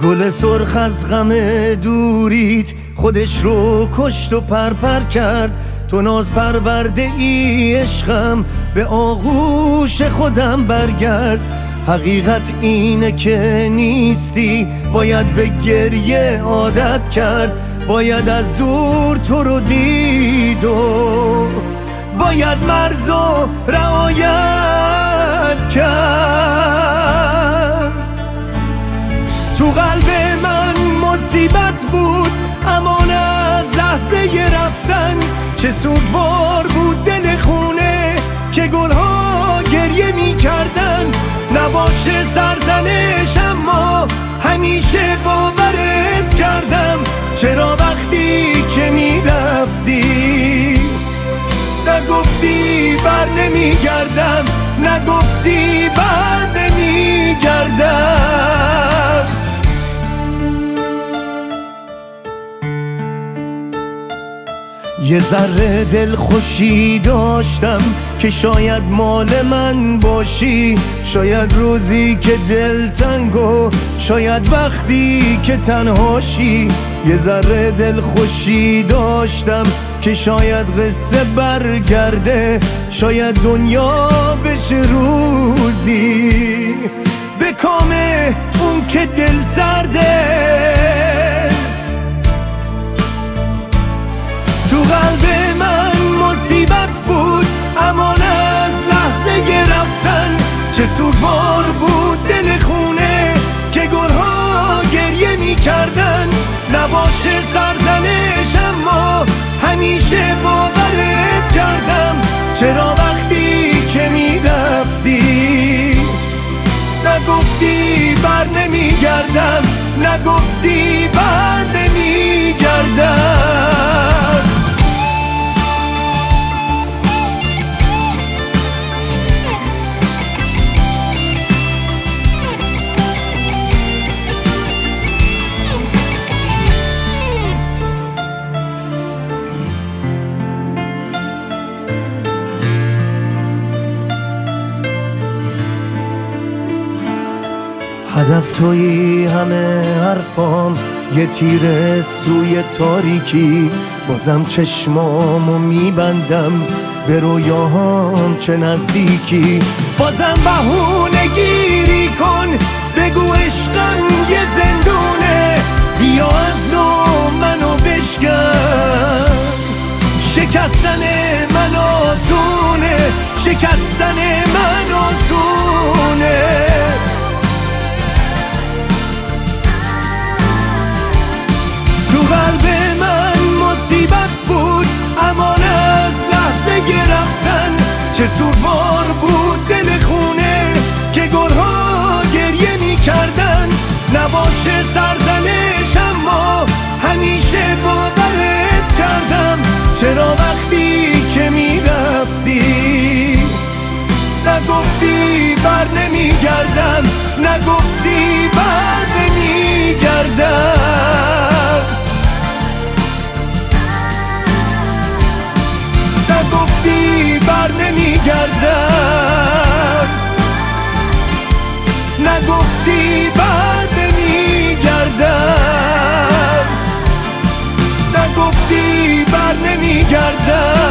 گل سرخ از غم دوریت خودش رو کشت و پرپر کرد. تو ناز پرورده ای عشقم، به آغوش خودم برگرد. حقیقت اینه که نیستی، باید به گریه عادت کرد. باید از دور تو رو دید و باید مرزو رعایت کرد. تو قلب من مصیبت بود امان از لحظه رفتن. چه سوگوار بود دل خونه که گلها گریه می کردن. نباشه سرزنش اما همیشه باورت کردم. چرا وقتی که می رفتی نگفتی بر نمی گردم، نگفتی بر نمی گردم. یه ذره دل خوشی داشتم که شاید مال من باشی. شاید روزی که دل تنگو، شاید وقتی که تنهاشی. یه ذره دل خوشی داشتم که شاید قصه برگرده. شاید دنیا بشه روزی به کام اون که دل سرده. تو قلب من مصیبت بود امان از لحظه رفتن. چه سوگوار بود دل خونه که گلها گریه می کردن. نباشه سرزنش اما همیشه باورت کردم. چرا وقتی که می رفتی نگفتی بر نمی گردم، نگفتی بر نمی گردم. هدف تویی همه حرفام، یه تیر سوی تاریکی. بازم چشمامو میبندم به رویاهام چه نزدیکی. بازم بهونه گیری کن، بگو عشقم یه زندونه. بیا از نو منو بشکن، شکستن من آسونه، شکستن من آسونه. تو قلب من مصیبت بود امان از لحظه رفتن. چه سوگوار بود دل خونه که گلها گریه می کردن. نباشه سرزنش اما همیشه باورت کردم. چرا وقتی که می رفتی نگفتی بر نمی گردم، نگفتی بر نمی گردم. نگفتی بر نمی گردم، نگفتی بر نمی گردم، نگفتی بر نمی گردم.